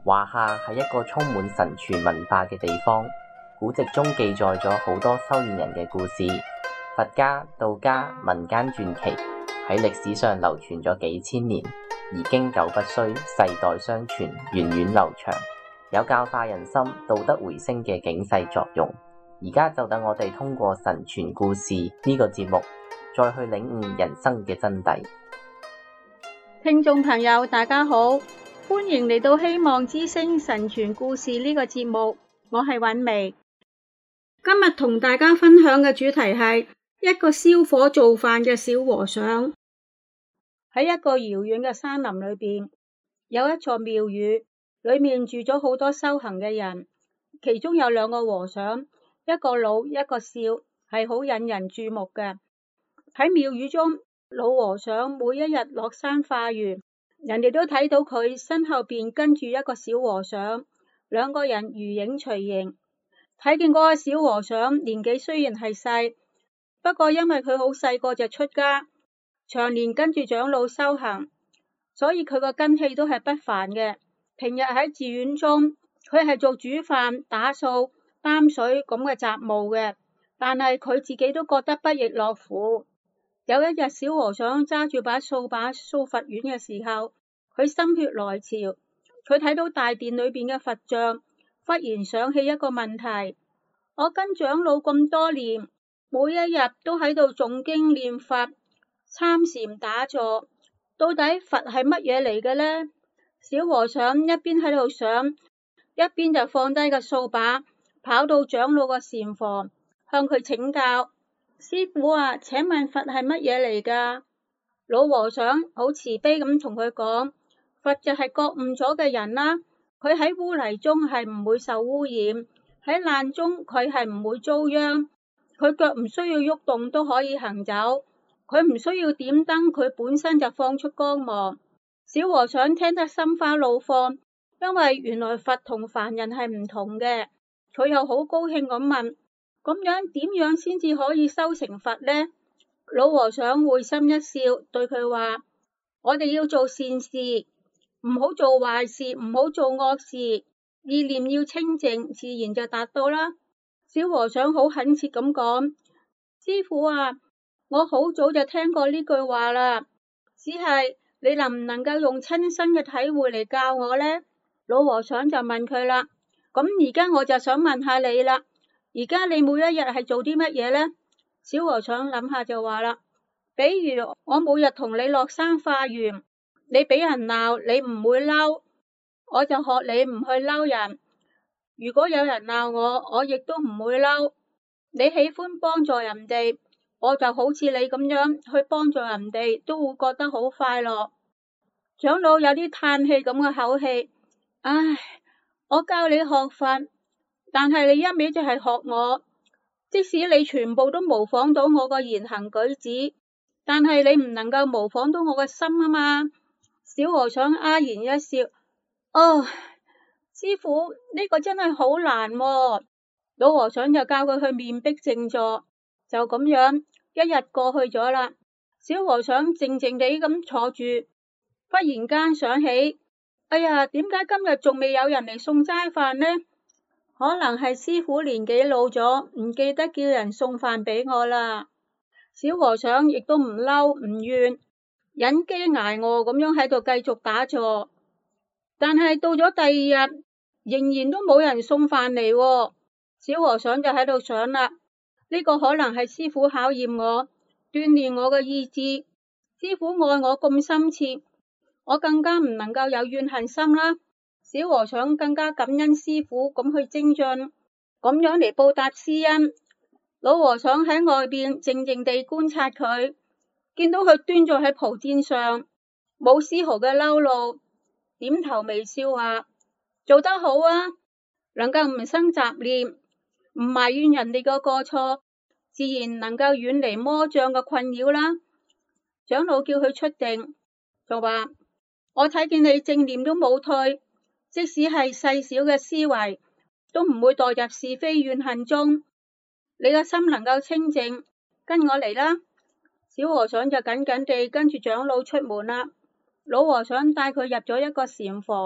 華夏係一個充滿神傳文化嘅地方，古籍中記載咗好多修煉人嘅故事，佛家、道家、民間傳奇喺歷史上流傳咗幾千年，而經久不衰，世代相傳，源遠流長，有教化人心、道德回升嘅警世作用。而家就等我哋通過神傳故事呢個節目，再去領悟人生嘅真諦。 聽眾朋友大家好，歡迎嚟到希望之聲神傳故事呢個節目，我係韻薇。今日同大家分享嘅主題係一個燒火做飯嘅小和尚。喺一個遙遠嘅山林裏邊，有一座廟宇，裏面住咗好多修行嘅人，其中有兩個和尚，一個老一個少，係好引人注目嘅。喺廟宇中，老和尚每一日落山化緣，人哋都睇到佢身後邊跟住一個小和尚，兩個人如影隨形。睇見嗰個小和尚年紀雖然係細，不過因為佢好細個就出家，長年跟住長老修行，所以佢個根器都係不凡嘅。平日喺寺院中，佢係做煮飯、打掃、擔水咁嘅雜務嘅，但係佢自己都覺得不亦樂乎。有一日，小和尚揸住把掃把掃佛院嘅時候，佢心血來潮，佢睇到大殿裏邊嘅佛像，忽然想起一個問題：我跟長老咁多年，每一日都喺度誦經念佛、參禪打坐，到底佛係乜嘢嚟嘅呢？小和尚一邊喺度想，一邊就放低個掃把，跑到長老個禪房，向佢請教。師父啊，請問佛係乜嘢嚟㗎？老和尚好慈悲咁同佢講，佛就係覺悟咗嘅人啦。佢喺污泥中係唔會受污染，喺爛中佢係唔會遭殃，佢腳唔需要喐動都可以行走，佢唔需要點燈，佢本身就放出光芒。小和尚聽得心花怒放，因為原來佛同凡人係唔同嘅。佢又好高興咁問：咁樣點樣先至可以修成佛呢？老和尚會心一笑，對佢話：我哋要做善事，唔好做壞事，唔好做惡事，意念要清淨，自然就達到啦。小和尚好懇切咁講：師父啊，我好早就聽過呢句話啦，只係你能唔能夠用親身嘅體會嚟教我呢？老和尚就問佢啦：咁而家我就想問下你啦，而家你每一日係做啲乜嘢呢？小和尚諗下就話啦：比如我每日同你落山化緣，你俾人鬧你唔會嬲，我就學你唔去嬲人。如果有人鬧我，我亦都唔會嬲。你喜歡幫助人哋，我就好似你咁樣去幫助人哋，都會覺得好快樂。長老有啲嘆氣咁嘅口氣：唉，我教你學佛，但係你一味就係學我，即使你全部都模仿到我個言行舉止，但係你唔能夠模仿到我個心啊嘛。小和尚啞然一笑：哦，師父，呢個真係好難喎。老和尚就教佢去面壁靜坐，就咁樣一日過去咗啦。小和尚靜靜地咁坐住，忽然間想起：哎呀，點解今日仲未有人嚟送齋飯呢？可能係師父年紀老咗，唔記得叫人送飯俾我啦。小和尚亦都唔嬲唔怨，忍飢挨餓咁樣喺度繼續打坐。但係到咗第二日，仍然都冇人送飯嚟喎。小和尚就喺度想啦，呢個可能係師父考驗我，鍛煉我嘅意志。師父愛我咁深切，我更加唔能夠有怨恨心啦。小和尚更加感恩師父咁去精進，咁樣嚟報答師恩。老和尚喺外邊靜靜地觀察佢，見到佢端坐喺蒲墊上，冇絲毫嘅嬲怒，點頭微笑話：做得好啊，能夠唔生雜念，唔埋怨人哋個過錯，自然能夠遠離魔障嘅困擾啦。長老叫佢出定，就話：我睇見你正念都冇退，即使係細小嘅思維，都唔會墮入是非怨恨中。你個心能夠清淨，跟我嚟啦。小和尚就緊緊地跟住長老出門啦。老和尚帶佢入咗一個禪房，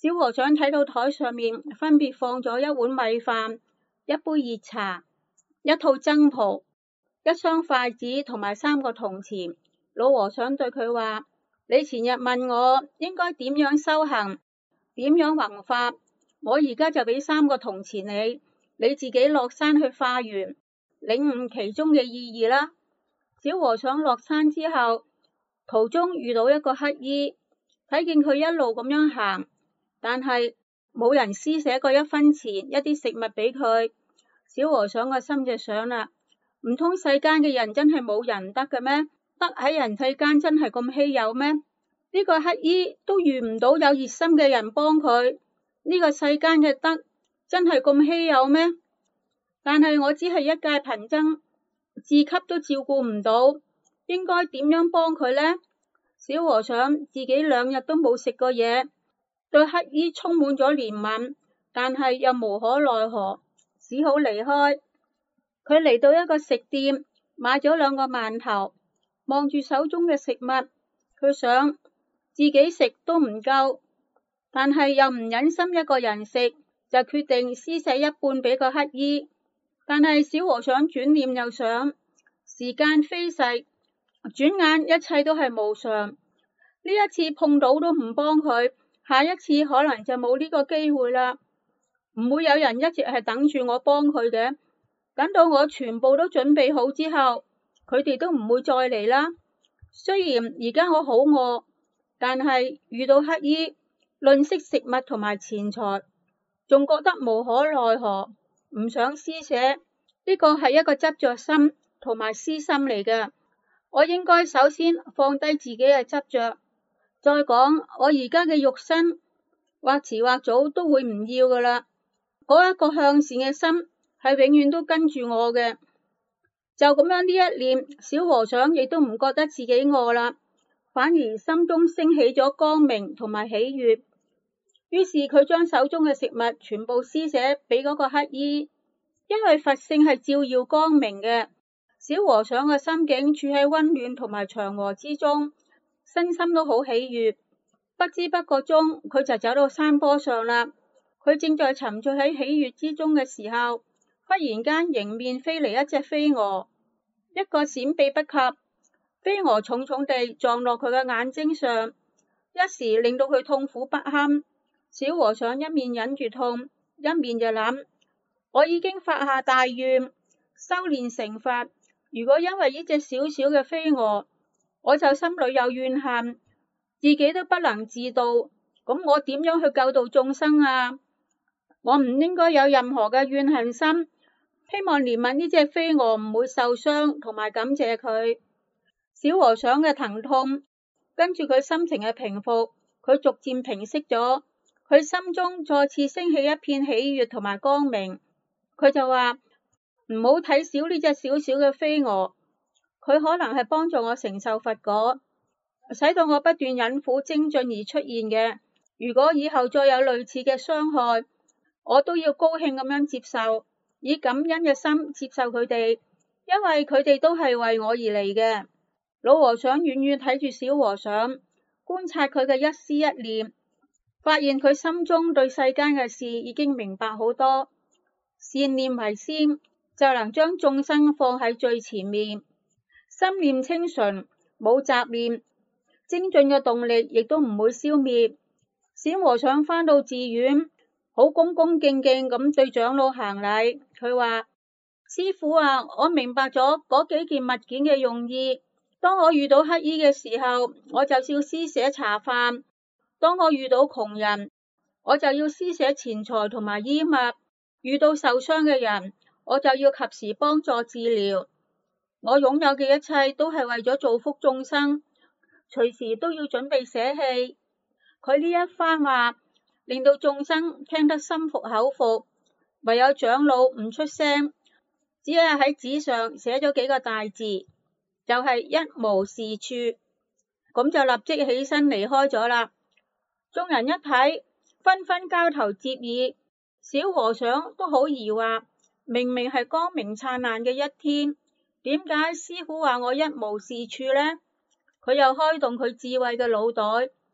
小和尚睇到台上面分別放咗一碗米飯、一杯熱茶、一套僧袍、一雙筷子同埋3個銅錢。老和尚對佢話：你前日問我應該點樣修行，點樣弘法，我而家就俾3個銅錢你自己落山去化緣，領悟其中嘅意義啦。小和尚落山之後，途中遇到一個乞衣，睇見佢一路咁樣行，但係冇人施捨過1分錢一啲食物俾佢。小和尚個心就想啦，唔通世間嘅人真係冇仁德嘅咩？德喺人世間真係咁稀有咩？呢個乞衣都遇唔到有熱心嘅人幫佢，呢個世間嘅德真係咁稀有咩？但係我只係一介貧僧，自給都照顧唔到，應該點樣幫佢呢？小和尚自己2日都冇食過嘢，對乞衣充滿咗憐憫，但係又無可奈何，只好離開。佢嚟到一個食店，買咗2個饅頭，望住手中嘅食物，佢想自己食都唔夠，但係又唔忍心一個人食，就決定施捨1半俾個乞衣。但係小和尚轉念又想，時間飛逝，轉眼一切都係無常。呢一次碰到都唔幫佢，下一次可能就冇呢個機會啦。唔會有人一直係等住我幫佢嘅，等到我全部都準備好之後，佢哋都唔會再嚟啦。雖然而家我好餓，但係遇到乞衣，吝嗇食物同埋錢財，仲覺得無可奈何，唔想施捨。呢個係一個執着心同埋私心嚟嘅。我應該首先放低自己嘅執着，再講我而家嘅肉身或遲或早都會唔要噶啦。嗰一個向善嘅心係永遠都跟住我嘅。就咁樣呢一念，小和尚亦都唔覺得自己餓啦，反而心中升起咗光明同埋喜悅。於是佢將手中嘅食物全部施捨俾嗰個乞衣。因為佛性係照耀光明嘅，小和尚嘅心境處喺溫暖同埋祥和之中，身心都好喜悅。不知不覺中，佢就走到山坡上啦。佢正在沉醉喺喜悅之中嘅時候，忽然間迎面飛嚟一隻飛蛾，一個閃避不及，飛蛾重重地撞落佢嘅眼睛上，一時令到佢痛苦不堪。小和尚一面忍住痛，一面就諗：我已經發下大願，修煉成佛。如果因為呢隻小小嘅飛蛾，我就心裏有怨恨，自己都不能自度，咁我點樣去救度眾生啊？我唔應該有任何嘅怨恨心，希望憐憫呢隻飛蛾唔會受傷，同埋感謝佢。小和尚嘅疼痛，跟住佢心情嘅平復，佢逐漸平息咗，佢心中再次升起一片喜悅同埋光明。佢就話：唔好睇小呢隻小小嘅飛蛾，佢可能係幫助我承受佛果，使到我不斷忍苦精進而出現嘅。如果以後再有類似嘅傷害，我都要高興咁樣接受，以感恩嘅心接受佢哋，因為佢哋都係為我而嚟嘅。老和尚遠遠睇住小和尚，觀察佢嘅一絲一念，發現佢心中對世間嘅事已經明白好多。善念為先，就能將眾生放喺最前面。心念清純，冇雜念，精進嘅動力亦都唔會消滅。小和尚返到寺院，好恭恭敬敬咁對長老行禮。佢話：師父啊，我明白咗嗰幾件物件嘅用意。當我遇到乞衣嘅時候，我就要施捨茶飯；當我遇到窮人，我就要施捨錢財同埋衣物。遇到受傷嘅人，我就要及時幫助治療。我擁有嘅一切都係為咗造福眾生，隨時都要準備捨棄。佢呢一番話令到眾生聽得心服口服，唯有長老唔出聲，只係喺紙上寫咗幾個大字，就係一無是處，咁就立即起身離開咗啦。眾人一睇，紛紛交頭接耳。小和尚都好疑惑，明明係光明燦爛嘅一天，點解師父話我一無是處呢？佢又開動佢智慧嘅腦袋，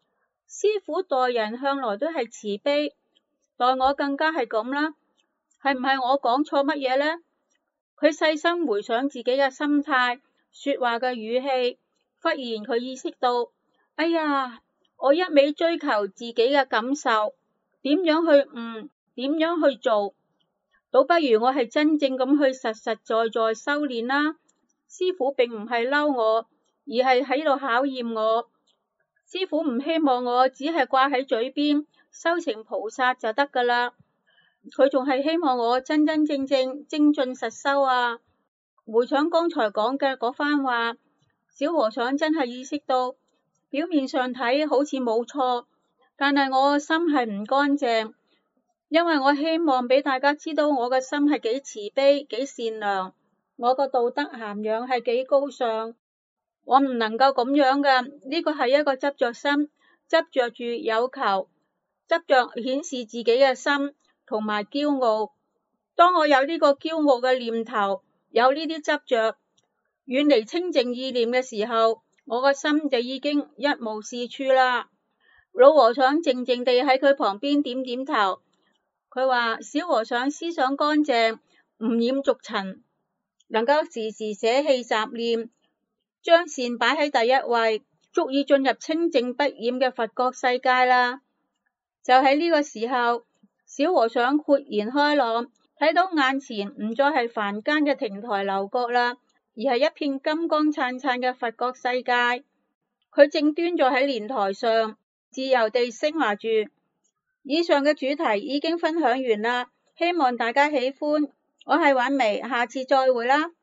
師父待人向來都係慈悲，待我更加係咁啦。係唔係我講錯乜嘢呢？佢細心回想自己嘅心態、說話嘅語氣，忽然佢意識到，哎呀，我一味追求自己嘅感受，點樣去悟，點樣去做，倒不如我係真正咁去實實在在修煉啦。師父並唔係嬲我，而係喺度考驗我。師父唔希望我只係掛喺嘴邊，修成菩薩就得噶啦。佢仲係希望我真真正正精進實修啊！回想剛才講嘅嗰番話，小和尚真係意識到，表面上睇好似冇錯，但係我個心係唔乾淨，因為我希望俾大家知道我嘅心係幾慈悲、幾善良，我個道德涵養係幾高尚。我唔能夠咁樣嘅，呢個係一個執着心，執着住有求，執着顯示自己嘅心。同埋驕傲，當我有呢個驕傲嘅念頭，有呢啲執着，遠離清淨意念嘅時候，我個心就已經一無是處啦。老和尚靜靜地喺佢旁邊點點頭，佢話小和尚思想乾淨，唔染俗塵，能夠時時捨棄雜念，將善擺喺第一位，足以進入清淨不染嘅佛國世界啦。就喺呢個時候，小和尚豁然開朗，睇到眼前唔再係凡間嘅亭台樓閣啦，而係一片金光燦燦嘅佛國世界。佢正端坐喺蓮台上，自由地升華住。以上嘅主題已經分享完啦，希望大家喜歡。我係婉薇，下次再會啦。